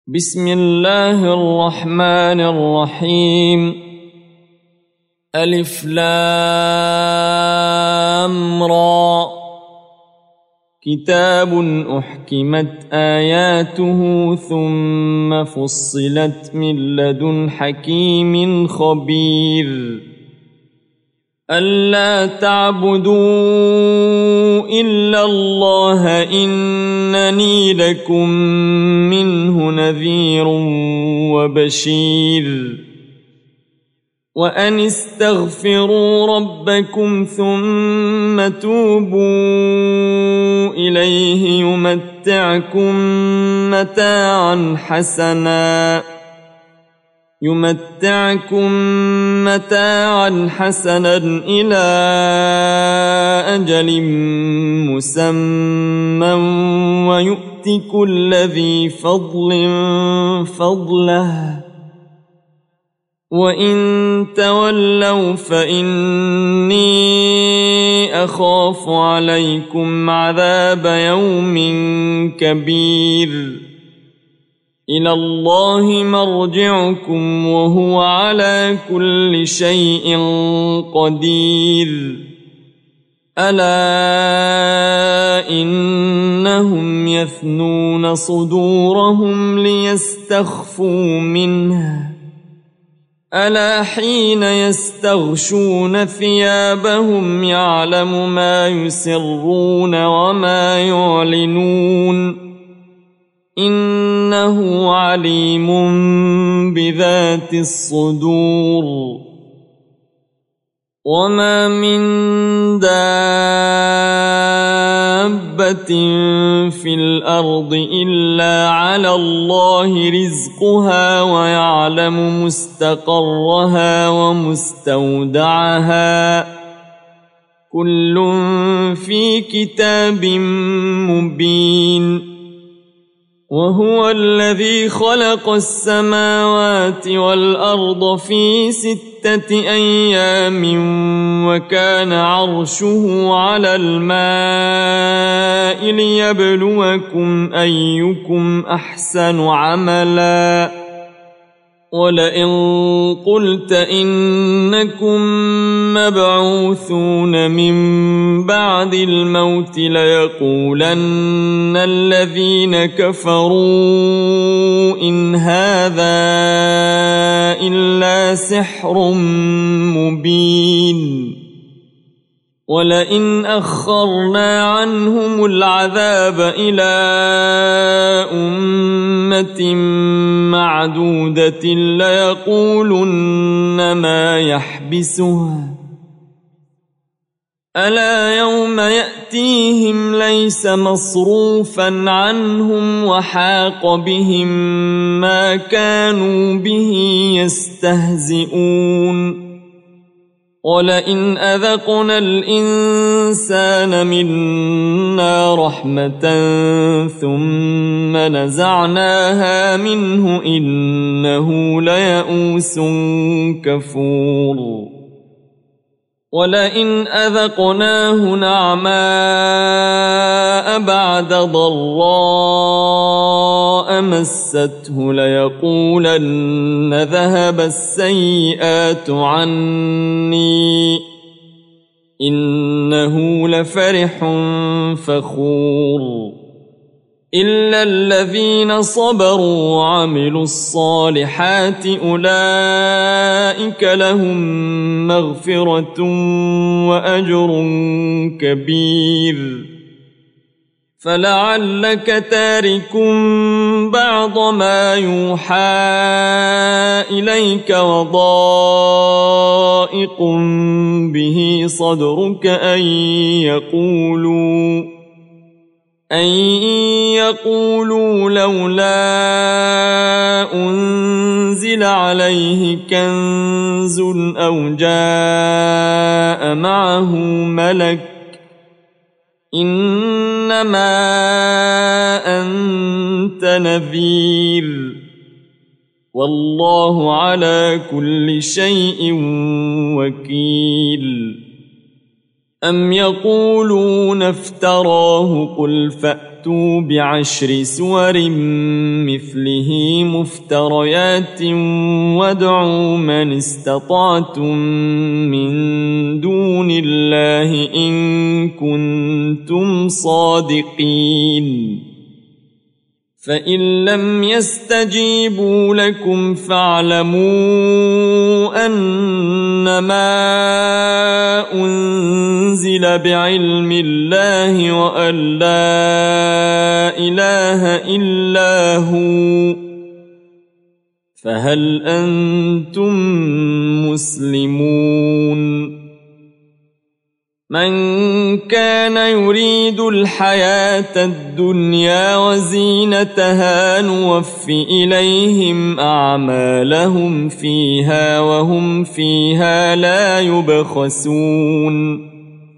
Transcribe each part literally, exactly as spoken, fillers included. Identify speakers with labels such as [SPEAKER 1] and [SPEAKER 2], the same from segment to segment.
[SPEAKER 1] بسم الله الرحمن الرحيم. ألف لام را. كتاب أحكمت آياته ثم فصلت من لدن حكيم خبير. ألا تعبدوا إلا الله إنني لكم منه نذير وبشير. وأن استغفروا ربكم ثم توبوا إليه يمتعكم متاعا حسنا يمتعكم متاعا حسنا إلى أجل مسمى ويؤت كل ذي فضل فضله وإن تولوا فإني أخاف عليكم عذاب يوم كبير. إلى الله مرجعكم وهو على كل شيء قدير. ألا إنهم يثنون صدورهم ليستخفوا منه ألا حين يستغشون ثيابهم يعلم ما يسرون وما يعلنون إنه عليم بذات الصدور. وما من دابة في الأرض إلا على الله رزقها ويعلم مستقرها ومستودعها كل في كتاب مبين. وهو الذي خلق السماوات والأرض في ستة أيام وكان عرشه على الماء ليبلوكم أيكم أحسن عملا. ولئن قلت إنكم مبعوثون من بعد الموت ليقولن الذين كفروا إن هذا إلا سحر مبين. ولئن أخرنا عنهم العذاب إلى أمة معدودة ليقولن ما يحبسه ألا يوم يأتيهم ليس مصروفا عنهم وحاق بهم ما كانوا به يستهزئون. ولئن أذقنا الإنسان منا رحمة ثم نزعناها منه إنه ليئوس كفور. ولئن أذقناه نعماء بعد ضراء مسته ليقولن ذهب السيئات عني إنه لفرح فخور. إلا الذين صبروا وعملوا الصالحات أولئك لهم مغفرة وأجر كبير. فلعلك تارك بعض ما يوحى إليك وضائق به صدرك أن يقولوا أن يقولوا لولا أنزل عليه كنز أو جاء معه ملك إنما أنت نذير والله على كل شيء وكيل. أم يقولون افتراه قل فأتوا فأتوا بعشر سور مثله مفتريات وادعوا من استطعتم من دون الله إن كنتم صادقين فإن لم يستجيبوا لكم فاعلموا أنما أنزل بعلم الله وأن لا إله إلا هو فهل أنتم مسلمون من كان يريد الحياة الدنيا وزينتها نوف إليهم أعمالهم فيها وهم فيها لا يبخسون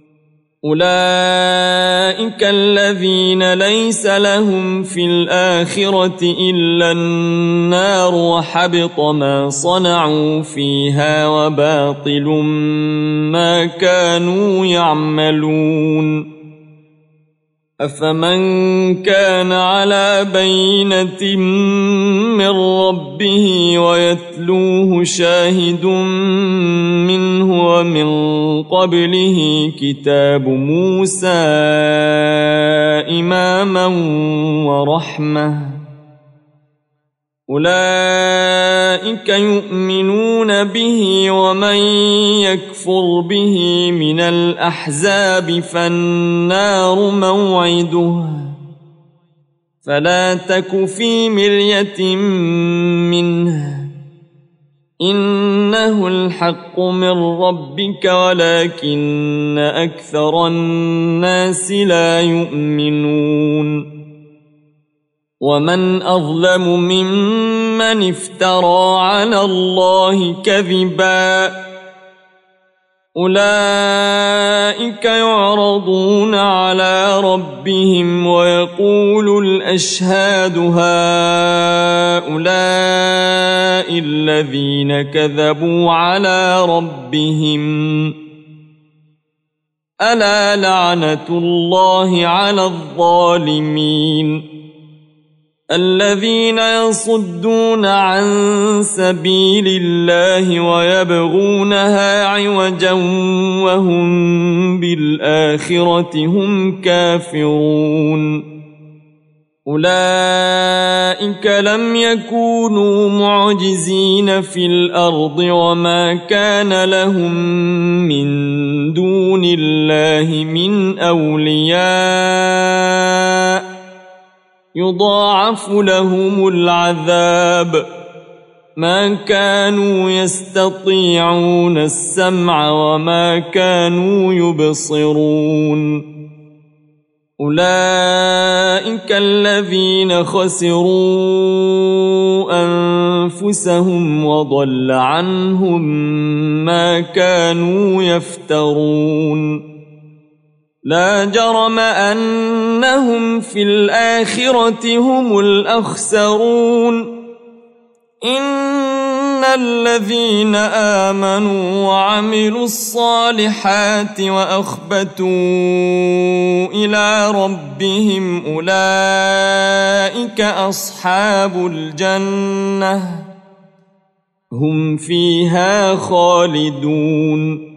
[SPEAKER 1] أولئك الذين ليس لهم في الآخرة إلا النار وحبط ما صنعوا فيها وباطل ما كانوا يعملون أفمن كان على بينة من ربه ويتلوه شاهد منه ومن قبله كتاب موسى إماما ورحمة أولئك يؤمنون به ومن يكفر به من الأحزاب فالنار موعده فلا تك في مرية منه إنه الحق من ربك ولكن أكثر الناس لا يؤمنون ومن أظلم ممن افترى على الله كذبا أولئك يعرضون على ربهم ويقول الأشهاد هؤلاء الذين كذبوا على ربهم ألا لعنة الله على الظالمين الذين يصدون عن سبيل الله ويبغونها عوجا وهم بالآخرة هم كافرون أولئك لم يكونوا معجزين في الأرض وما كان لهم من دون الله من أولياء يضاعف لهم العذاب ما كانوا يستطيعون السمع وما كانوا يبصرون أولئك الذين خسروا أنفسهم وضل عنهم ما كانوا يفترون لا جرم أنهم في الآخرة هم الأخسرون إن الذين آمنوا وعملوا الصالحات وأخبتوا إلى ربهم أولئك أصحاب الجنة هم فيها خالدون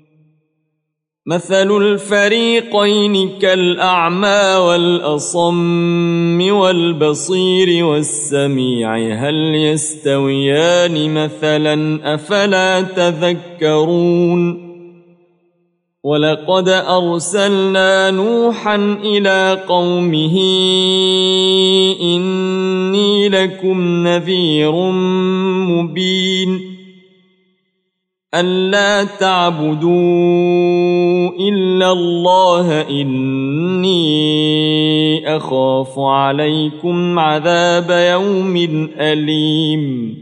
[SPEAKER 1] مثل الفريقين كالأعمى والأصم والبصير والسميع هل يستويان مثلا أفلا تذكرون ولقد أرسلنا نوحا إلى قومه إني لكم نذير مبين ألا تعبدوا إلا الله إني أخاف عليكم عذاب يوم أليم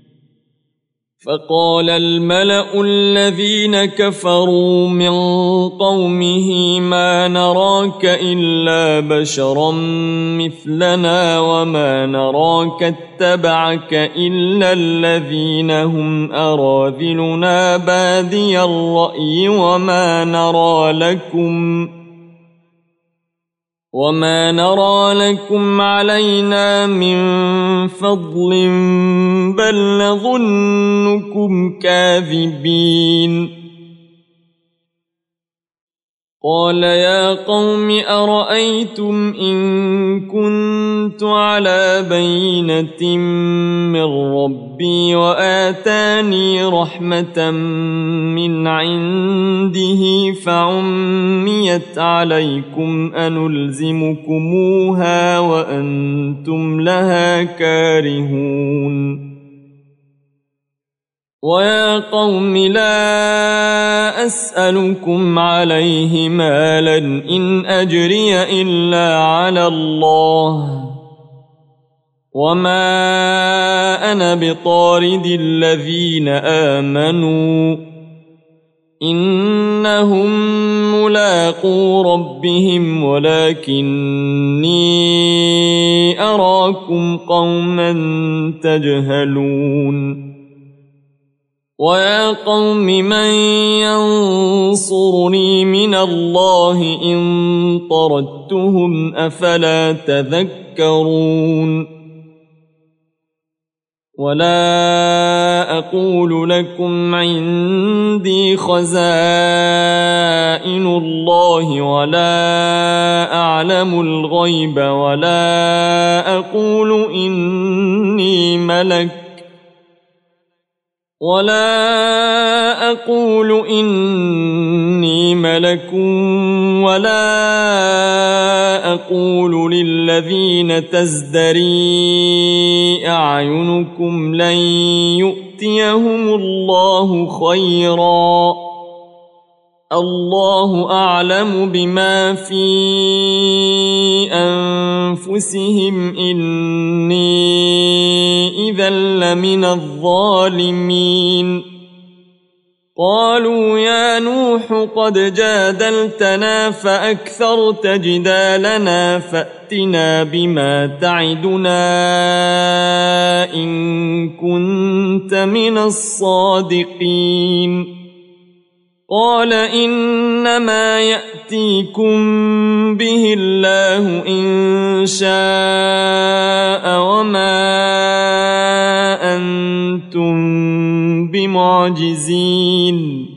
[SPEAKER 1] فقال الملأ الذين كفروا من قومه ما نراك إلا بشرا مثلنا وما نراك اتبعك إلا الذين هم أراذلنا بادي الرأي وما نرى لكم وما نرى لكم علينا من فضل بل نظنكم كاذبين قال يا قوم أرأيتم إن كنت على بينة من ربي وآتاني رحمة من عنده فعميت عليكم أنلزمكموها وأنتم لها كارهون ويا قوم لا أسألكم عليه مالا إن أجري إلا على الله وما أنا بطارد الذين آمنوا إنهم ملاقو ربهم ولكني أراكم قوما تجهلون ويا قوم من ينصرني من الله إن طردتهم أفلا تذكرون ولا أقول لكم عندي خزائن الله ولا أعلم الغيب ولا أقول إني ملك ولا أقول إني ملك ولا أقول للذين تزدري أعينكم لن يؤتيهم الله خيرا الله أعلم بما في أنفسهم إني إذا لمن الظالمين قالوا يا نوح قد جادلتنا فأكثرت جدالنا فأتنا بما تعدنا إن كنت من الصادقين قال إنما يأتيكم به الله إن شاء وما أنتم بمعجزين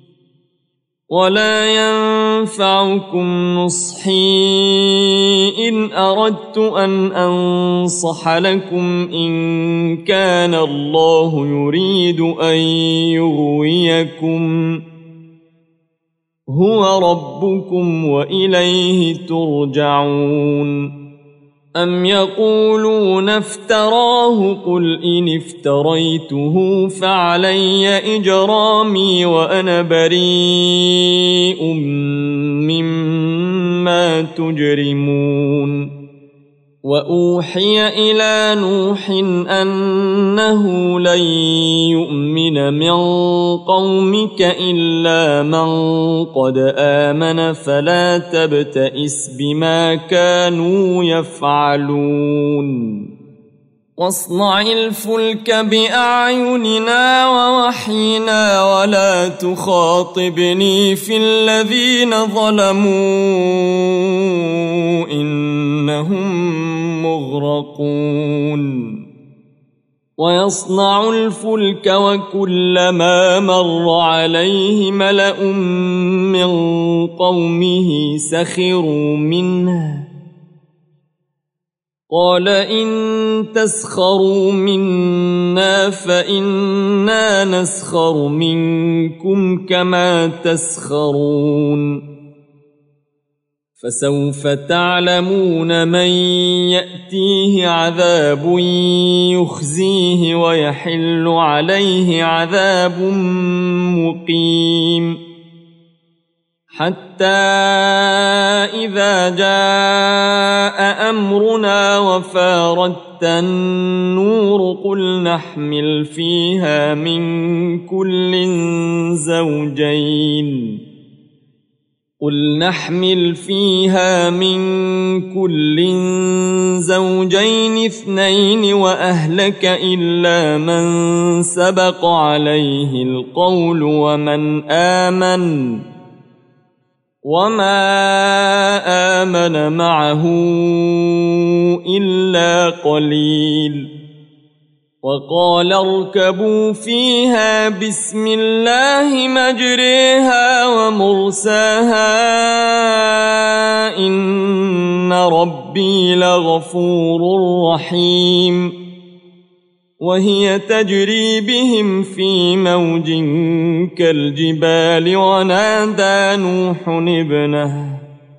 [SPEAKER 1] ولا ينفعكم نصحي إن أردت أن أنصح لكم إن كان الله يريد أن يغويكم هو ربكم وإليه ترجعون أم يقولون افتراه قل إن افتريته فعلي إجرامي وأنا بريء مما تجرمون وأوحي إلى نوح أنه لن يؤمن من قومك إلا من قد آمن فلا تبتئس بما كانوا يفعلون واصنع الفلك بأعيننا ووحينا ولا تخاطبني في الذين ظلموا إنهم مغرقون ويصنع الفلك وكلما مر عليه ملأ من قومه سخروا منه قال إن تسخروا منا فإنا نسخر منكم كما تسخرون فسوف تعلمون من يأتيه عذاب يخزيه ويحل عليه عذاب مقيم حتى إذا جاء أمرنا وفارت النور قل نحمل فيها من كل زوجين قل نحمل فيها من كل زوجين اثنين وأهلك إلا من سبق عليه القول ومن آمن وما آمن معه إلا قليل وقال اركبوا فيها بسم الله مجريها ومرساها إن ربي لغفور رحيم وهي تجري بهم في موج كالجبال ونادى نوح ابنه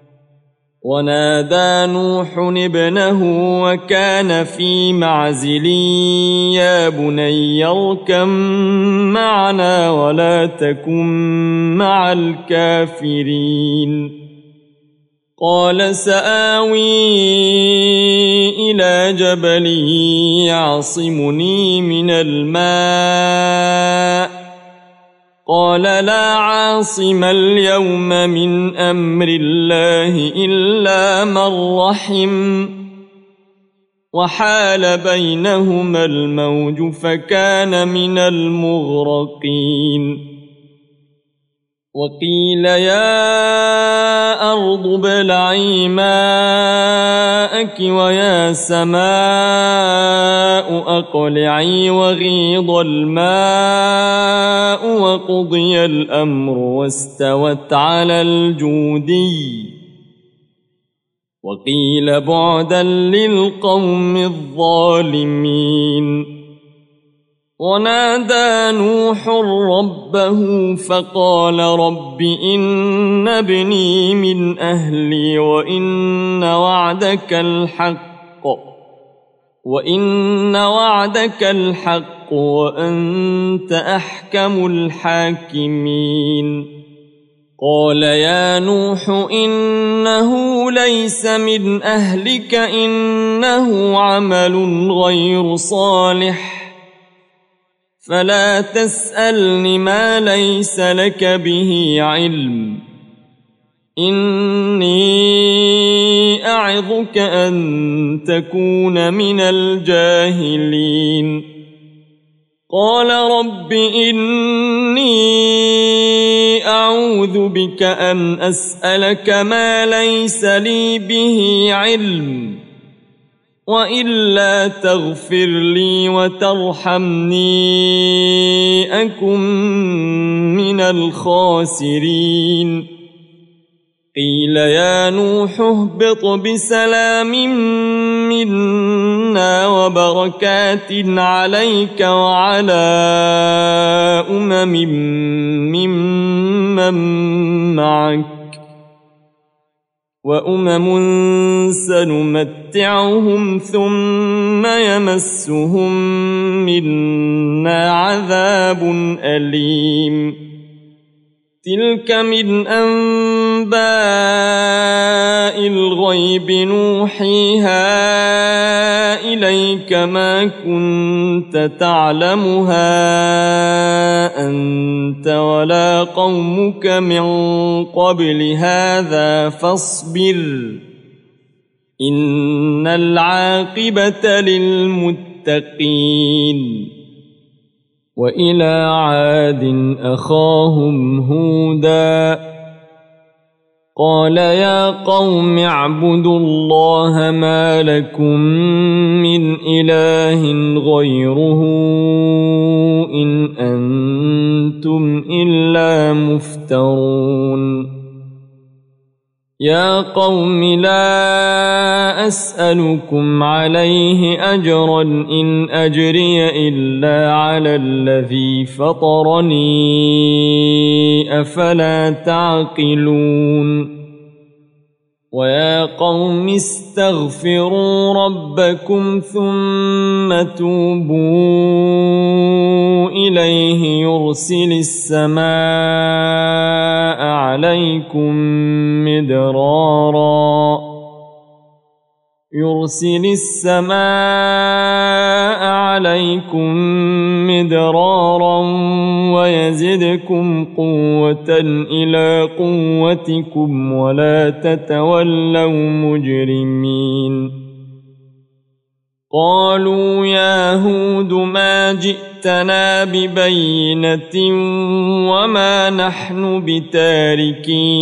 [SPEAKER 1] ونادى نوح ابنه وكان في معزل يا بني اركب معنا ولا تكن مع الكافرين قال سآوي إلى جبل يعصمني من الماء قال لا عاصم اليوم من أمر الله إلا من رحم وحال بينهما الموج فكان من المغرقين وقيل يا أرض ابلعي ماءك ويا سماء أقلعي وغيض الماء وقضي الأمر واستوت على الجودي وقيل بعدا للقوم الظالمين ونادى نوح ربه فقال رب إن ابني من أهلي وإن وعدك الحق وإن وعدك الحق وأنت أحكم الحاكمين قال يا نوح إنه ليس من أهلك إنه عمل غير صالح فلا تسألني ما ليس لك به علم إني أعظك أن تكون من الجاهلين قال رب إني أعوذ بك أن أسألك ما ليس لي به علم وإلا تغفر لي وترحمني أكن من الخاسرين قيل يا نوح اهبط بسلام منا وبركات عليك وعلى أمم ممن معك وأمم سنمتعهم ثم يمسهم منا عذاب أليم تلك من أنباء الغيب نوحيها إليك ما كنت تعلمها أنت ولا قومك من قبل هذا فاصبر إن العاقبة للمتقين وإلى عاد أخاهم هودا قال يا قوم اعبدوا الله ما لكم من إله غيره إن أنتم إلا مفترون يا قوم لا أسألكم عليه أجرا إن أجري إلا على الذي فطرني أفلا تعقلون ويا قوم استغفروا ربكم ثم توبوا إليه يرسل السماء عليكم مدرارا يرسل السماء عليكم مدرارا ويزدكم قوة إلى قوتكم ولا تتولوا مجرمين قالوا يا هود ما جئت جئتنا ببينة وما نحن بتاركي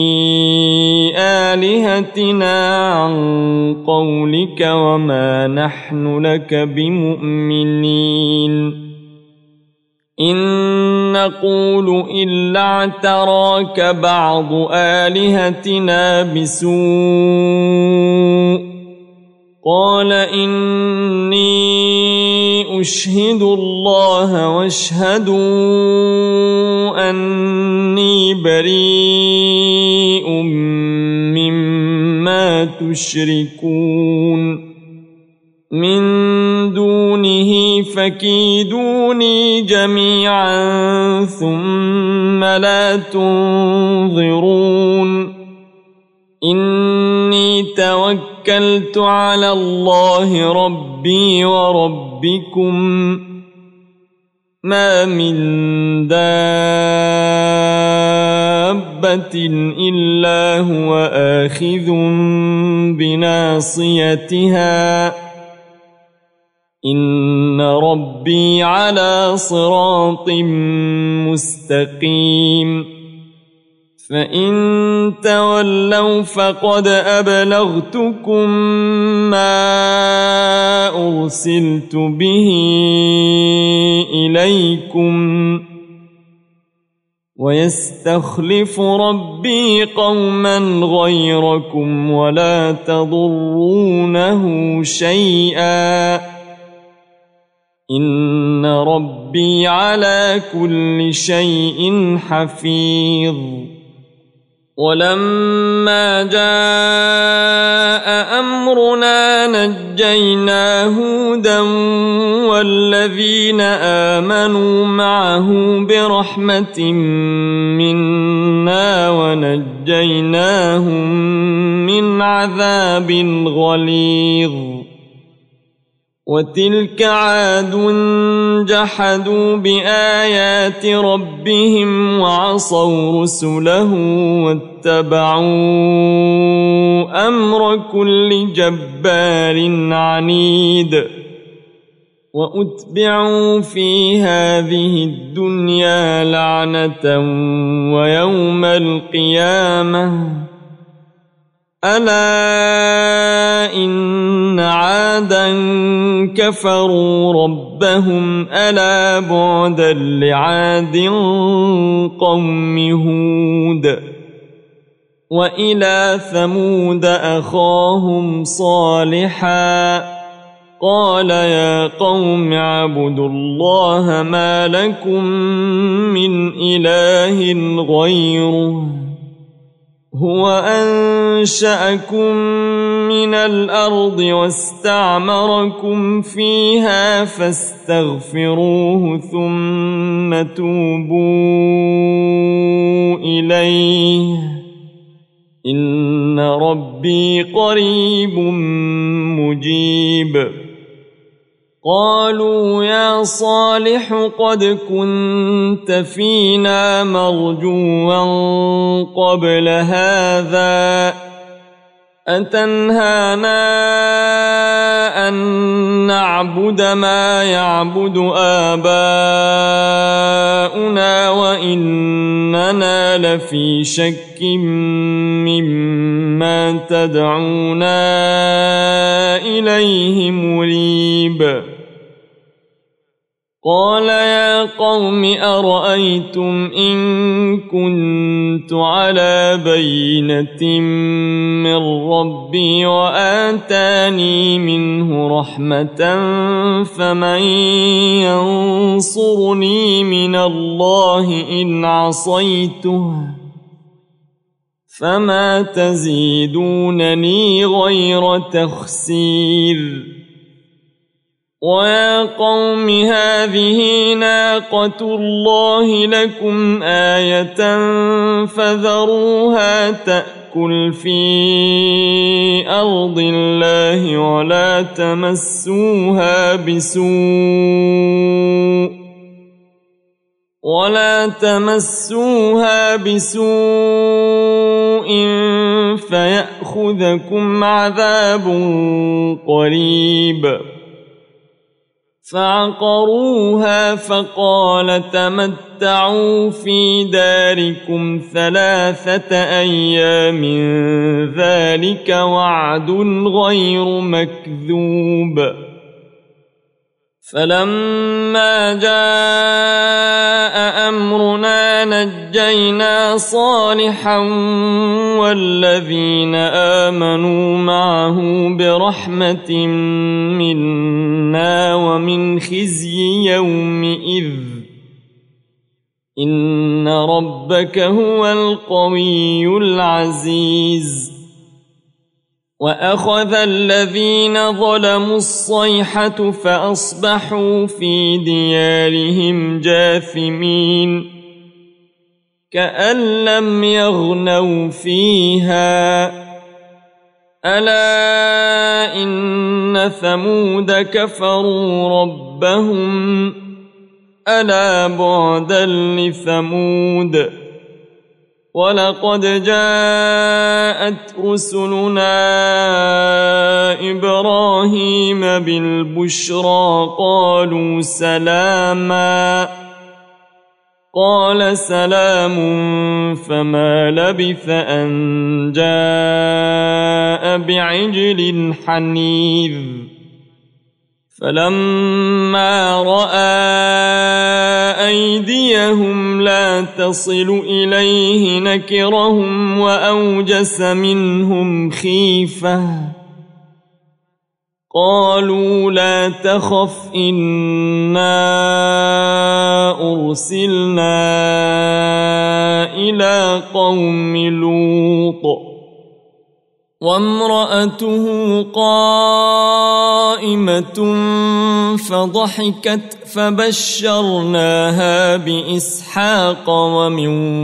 [SPEAKER 1] آلهتنا عن قولك وما نحن لك بمؤمنين إن نقول إلا اعتراك بعض آلهتنا بسوء قال إني أشهد الله واشهدوا أني بريء مما تشركون من دونه فكيدوني جميعا ثم لا تنظرون إني توكلت على الله ربي وربكم ما من دابة إلا هو آخذ بناصيتها إن ربي على صراط مستقيم فإن تولوا فقد أبلغتكم ما أرسلت به إليكم ويستخلف ربي قوما غيركم ولا تضرونه شيئا إن ربي على كل شيء حفيظ ولما جاء أمرنا نجينا هودا والذين آمنوا معه برحمة منا ونجيناهم من عذاب غليظ وتلك عاد جحدوا بآيات ربهم وعصوا رسله واتبعوا أمر كل جبار عنيد وأتبعوا في هذه الدنيا لعنة ويوم القيامة ألا إن عادا كفروا ربهم ألا بعدا لعاد قوم هود وإلى ثمود أخاهم صالحا قال يا قوم اعبدوا الله ما لكم من إله غيره هو أنشأكم من الأرض واستعمركم فيها فاستغفروه ثم توبوا إليه إن ربي قريب مجيب قالوا يا صالح قد كنت فينا مرجوا قبل هذا أتنهانا أن نعبد ما يعبد آباؤنا وإننا لفي شك مما تدعونا إليه مريب قال يا قوم أرأيتم إن كنت على بينة من ربي وآتاني منه رحمة فمن ينصرني من الله إن عصيته فما تزيدونني غير تخسير ويا قوم هذه ناقة الله لكم آية فذروها تأكل في أرض الله ولا تمسوها بسوء ولا تمسوها بسوء فيأخذكم عذاب قريب فعقروها فقال تمتعوا في داركم ثلاثة أيام ذلك وعد غير مكذوب فلما جاء أمرنا نجينا صالحا والذين آمنوا معه برحمة منا ومن خزي يومئذ إن ربك هو القوي العزيز وأخذ الذين ظلموا الصيحة فأصبحوا في ديارهم جاثمين كأن لم يغنوا فيها ألا إن ثمود كفروا ربهم ألا بعدا لثمود ولقد جاءت رسلنا إبراهيم بالبشرى قالوا سلاما قال سلام فما لبث أن جاء بعجل حنيذ فلما رأى أيديهم لا تصل إليه نكرهم وأوجس منهم خيفة قالوا لا تخف إنا أرسلنا إلى قوم لوط وامرأته قائمة فضحكت فبشرناها بإسحاق ومن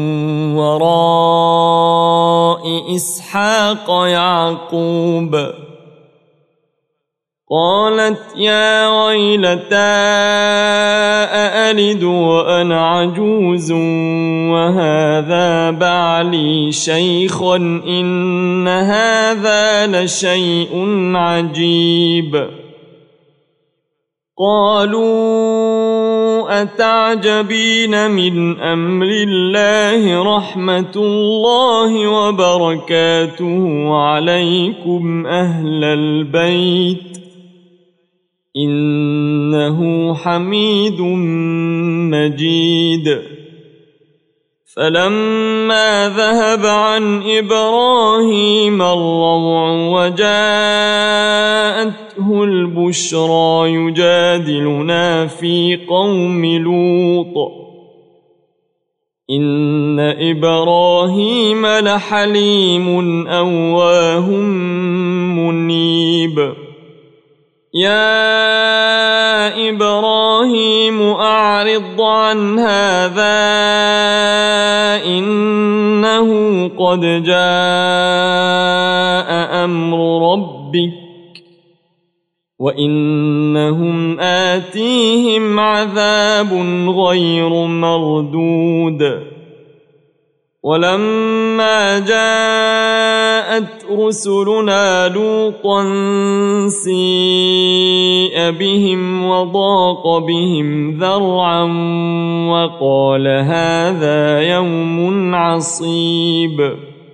[SPEAKER 1] وراء إسحاق يعقوب قالت يا ويلتى أألد وأنا عجوز وهذا بعلي شيخا إن هذا لشيء عجيب قالوا أتعجبين من أمر الله رحمة الله وبركاته عليكم أهل البيت إنه حميد مجيد فلما ذهب عن إبراهيم الروع وجاءته البشرى يجادلنا في قوم لوط إن إبراهيم لحليم أواه منيب يا إبراهيم أعرض عن هذا إنه قد جاء أمر ربك وإنهم آتيهم عذاب غير مردود ولما جاءت رسلنا لوطا سيء بهم وضاق بهم ذرعا وقال هذا يوم عصيب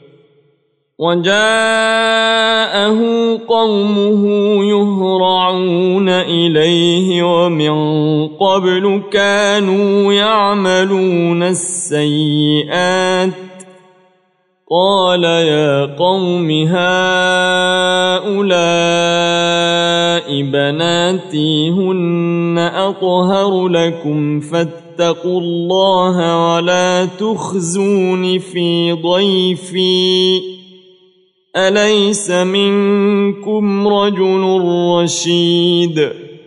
[SPEAKER 1] وجاءه قومه يهرعون إليه ومن قبل كانوا يعملون السيئات قال يا قوم هؤلاء بناتي هن أطهر لكم فاتقوا الله ولا تخزون في ضيفي أليس منكم رجل رشيد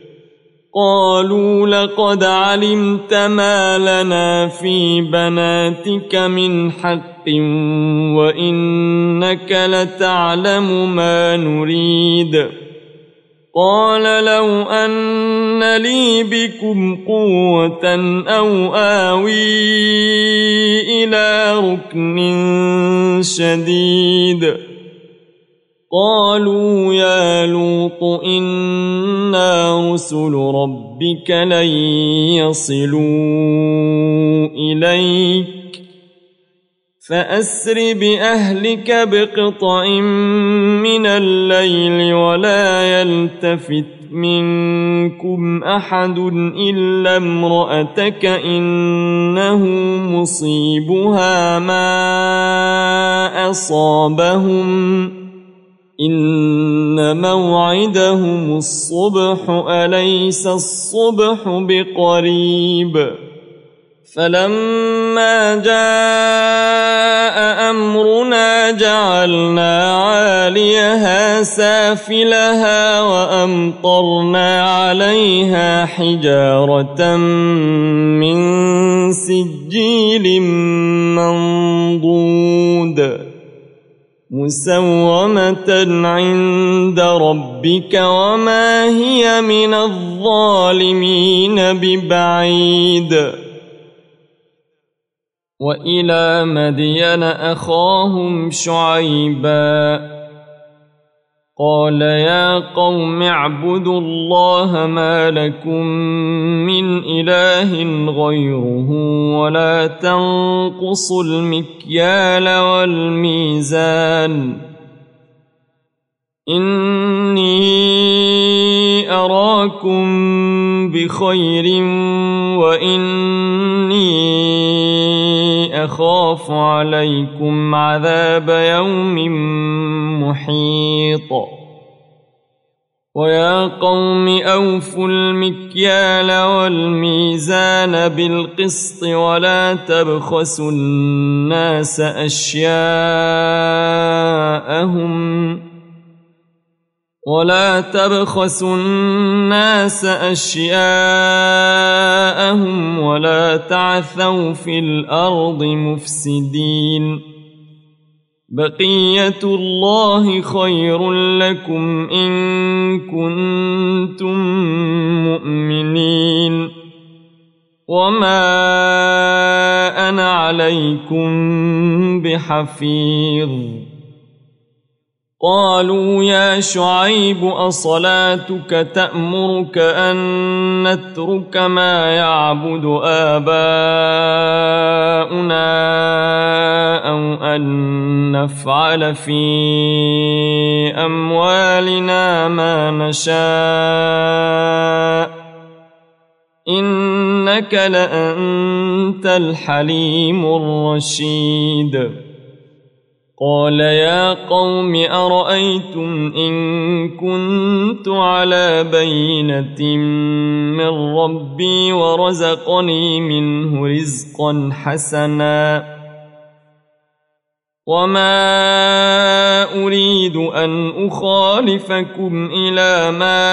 [SPEAKER 1] قالوا لقد علمت ما لنا في بناتك من حق وإنك لتعلم ما نريد قال لو أن لي بكم قوة أو آوي إلى ركن شديد قالوا يا لوط إنا رسل ربك لن يصلوا إليك فأسر بأهلك بقطع من الليل ولا يلتفت منكم أحد إلا امرأتك إنه مصيبها ما أصابهم إن موعدهم الصبح أليس الصبح بقريب فلما جاء أمرنا جعلنا عاليها سافلها وأمطرنا عليها حجارة من سجيل منضود مسومة عند ربك وما هي من الظالمين ببعيد وإلى مدين أخاهم شعيبا قال يا قوم اعبدوا الله ما لكم من إله غيره ولا تنقصوا المكيال والميزان إني أراكم بخير وإني أخاف عليكم عذاب يوم محيط ويا قوم أوفوا المكيال والميزان بالقسط ولا تبخسوا الناس أشياءهم ولا تبخسوا الناس أشياءهم ولا تعثوا في الأرض مفسدين بقية الله خير لكم إن كنتم مؤمنين وما أنا عليكم بحفيظ قالوا يا شعيب أصلاتك تأمرك أن نترك ما يعبد آباؤنا أو أن نفعل في أموالنا ما نشاء إنك لأنت الحليم الرشيد قال يا قوم أرأيتم إن كنت على بينة من ربي ورزقني منه رزقا حسنا وما أريد أن أخالفكم إلى ما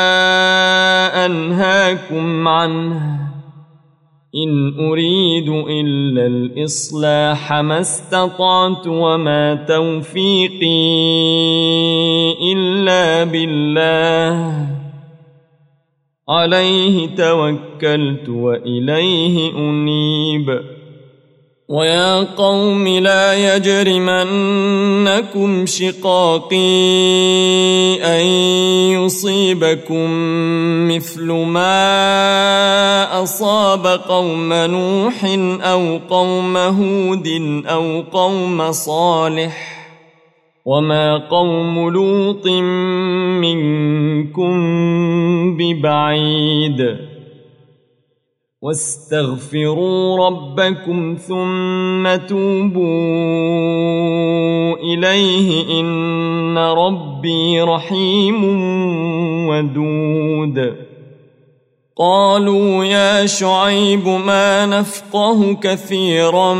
[SPEAKER 1] أنهاكم عنه إن أريد إلا الإصلاح ما استطعت وما توفيقي إلا بالله عليه توكلت وإليه أنيب ويا قوم لا يجرمنكم شقاقي أن يصيبكم مثل ما أصاب قوم نوح أو قوم هود أو قوم صالح وما قوم لوط منكم ببعيد واستغفروا ربكم ثم توبوا إليه إن ربي رحيم ودود قالوا يا شعيب ما نفقه كثيرا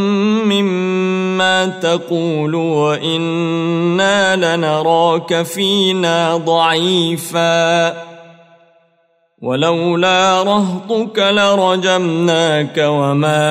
[SPEAKER 1] مما تقول وإنا لنراك فينا ضعيفا ولولا رهطك لرجمناك وما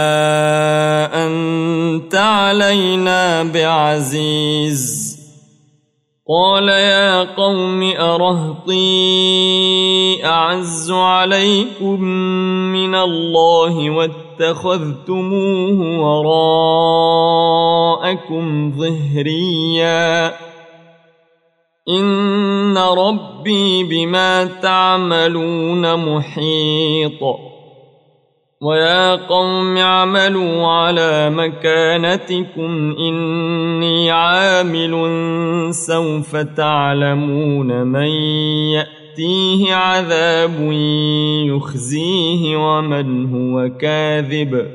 [SPEAKER 1] أنت علينا بعزيز قال يا قوم أرهطي أعز عليكم من الله واتخذتموه وراءكم ظهريا إن ربي بما تعملون محيط ويا قوم اعملوا على مكانتكم إني عامل سوف تعلمون من يأتيه عذاب يخزيه ومن هو كاذب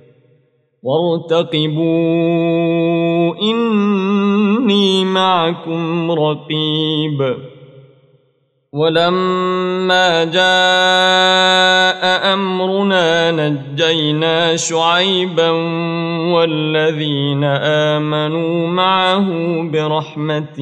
[SPEAKER 1] وارتقبوا إني معكم رقيب ولما جاء أمرنا نجينا شعيبا والذين آمنوا معه برحمة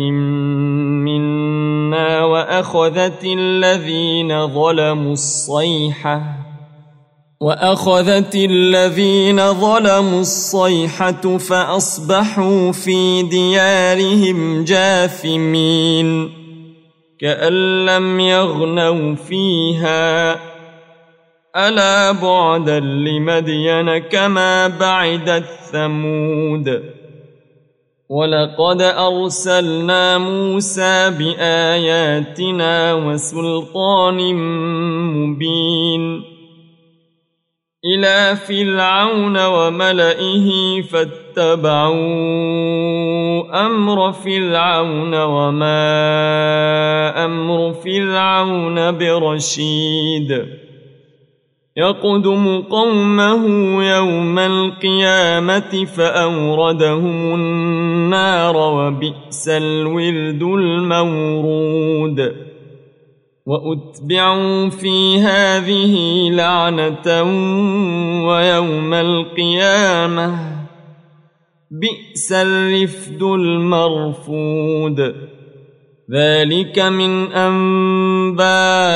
[SPEAKER 1] منا وأخذت الذين ظلموا الصيحة وأخذت الذين ظلموا الصيحة فأصبحوا في ديارهم جاثمين كأن لم يغنوا فيها ألا بعدا لمدين كما بعدت ثمود ولقد أرسلنا موسى بآياتنا وسلطان مبين إلى فرعون وملئه فاتبعوا أمر فرعون وما أمر فرعون برشيد يقدم قومه يوم القيامة فأوردهم النار وبئس الورد المورود وأتبعوا في هذه لعنة ويوم القيامة بئس الرفد المرفود ذلك من أنباء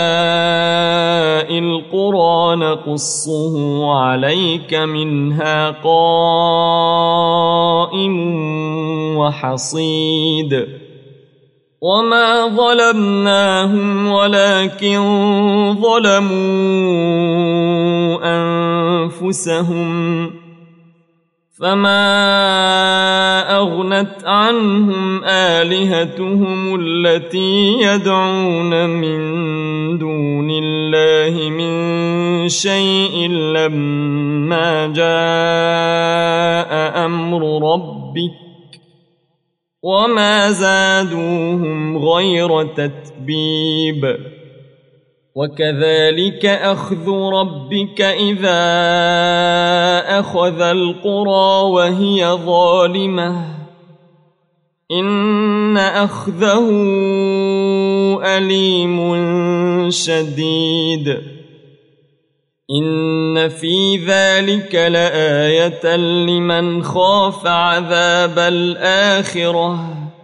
[SPEAKER 1] القرى نقصه عليك منها قائم وحصيد وما ظلمناهم ولكن ظلموا أنفسهم فما أغنت عنهم آلهتهم التي يدعون من دون الله من شيء لما جاء أمر ربك وما زادوهم غير تتبيب وكذلك أخذ ربك إذا أخذ القرى وهي ظالمة إن أخذه أليم شديد إن في ذلك لآية لمن خاف عذاب الآخرة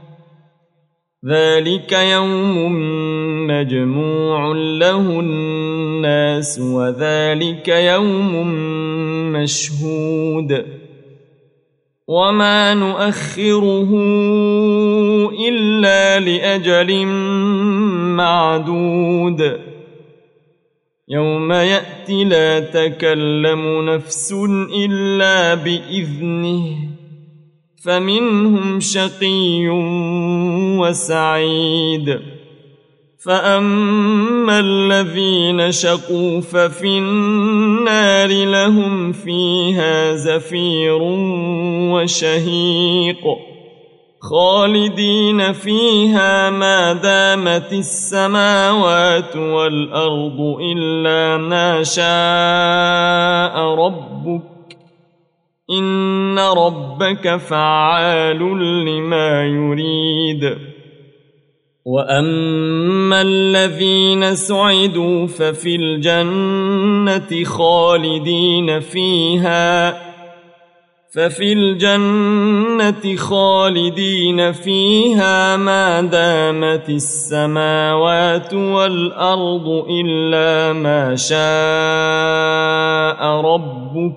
[SPEAKER 1] ذلك يوم مجموع له الناس وذلك يوم مشهود وما نؤخره إلا لأجل معدود يوم يأتي لا تكلم نفس إلا بإذنه فمنهم شقي وسعيد فأما الذين شقوا ففي النار لهم فيها زفير وشهيق خالدين فيها ما دامت السماوات والأرض إلا ما شاء ربك إن ربك فعال لما يريد وأما الذين سعدوا ففي الجنة خالدين فيها ففي الجنة خالدين فيها ما دامت السماوات والأرض إلا ما شاء ربك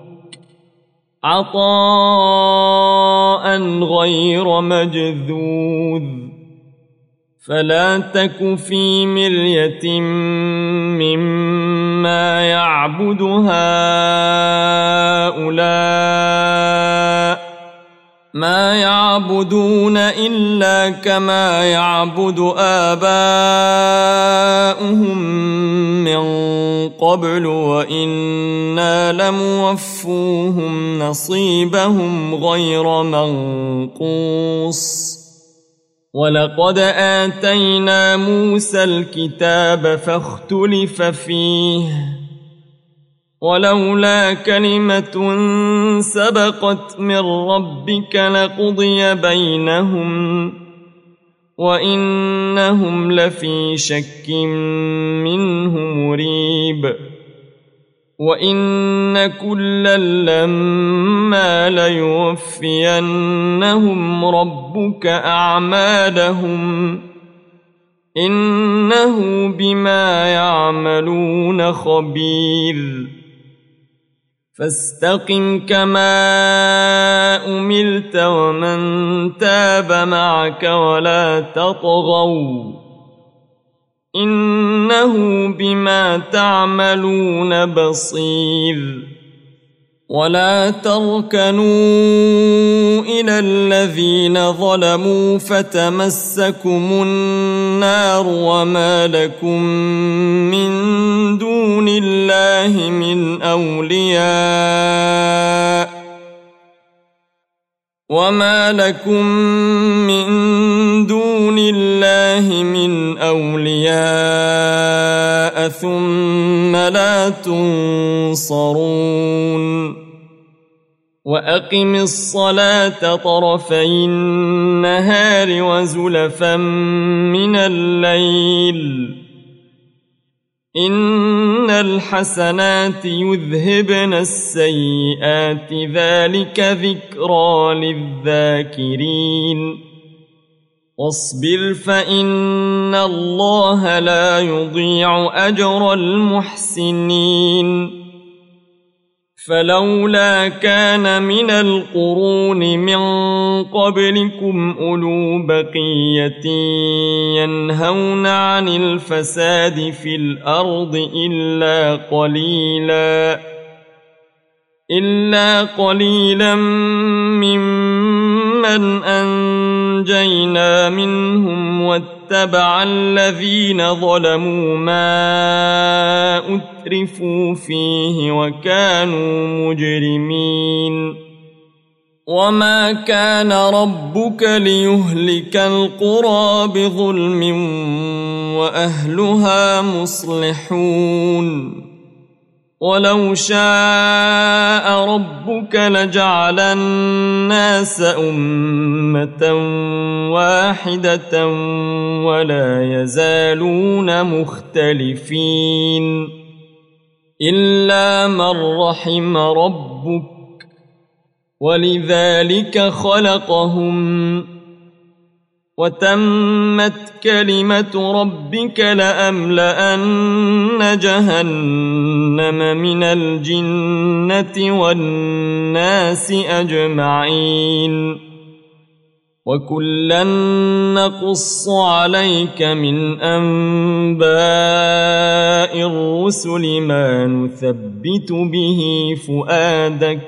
[SPEAKER 1] عطاء غير مجذوذ فلا تك في مرية مما يعبد هؤلاء ما ما يعبدون إلا كما يعبد آباؤهم من قبل وإنا لموفوهم نصيبهم غير منقوص ولقد آتينا موسى الكتاب فاختلف فيه ولولا كلمة سبقت من ربك لقضي بينهم وإنهم لفي شك منه مريب وإن كلا لما ليوفينهم ربك أعمالهم إنه بما يعملون خبير فاستقم كما أمرت ومن تاب معك ولا تطغوا إنه بما تعملون بصير ولا تركنوا إلى الذين ظلموا فتمسكم النار وما لكم من دون الله من أولياء وما لكم من دون الله من أولياء ثم لا تنصرون وأقم الصلاة طرفي النهار وزلفا من الليل إن الحسنات يذهبن السيئات ذلك ذكرى للذاكرين واصبر فإن الله لا يضيع أجر المحسنين فلولا كان من القرون من قبلكم أولو بقية ينهون عن الفساد في الأرض إلا قليلا إلا قليلا ممن أنجينا منهم واتبع الذين ظلموا ما أترفوا فيه وكانوا مجرمين وما كان ربك ليهلك القرى بظلم وأهلها مصلحون ولو شاء ربك لجعل الناس أمة واحدة ولا يزالون مختلفين إلا من رحم ربك ولذلك خلقهم وتمت كلمة ربك لأملأن جهنم من الجنة والناس أجمعين وكلا نقص عليك من أنباء الرسل ما نثبت به فؤادك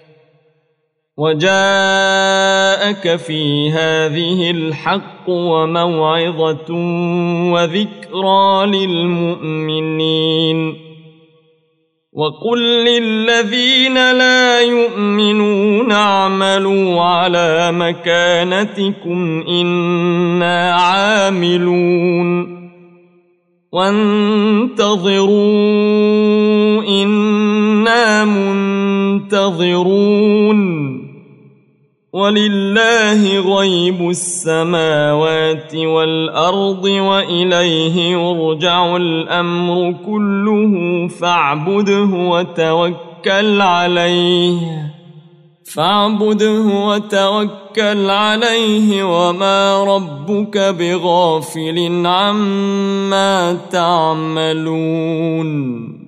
[SPEAKER 1] وجاءك في هذه الحق وموعظة وذكرى للمؤمنين وقل للذين لا يؤمنون اعملوا على مكانتكم إنا عاملون وانتظروا إنا منتظرون ولله غيب السماوات والأرض وإليه يرجع الأمر كله فاعبده وتوكل عليه فاعبده وتوكل عليه وما ربك بغافل عما تعملون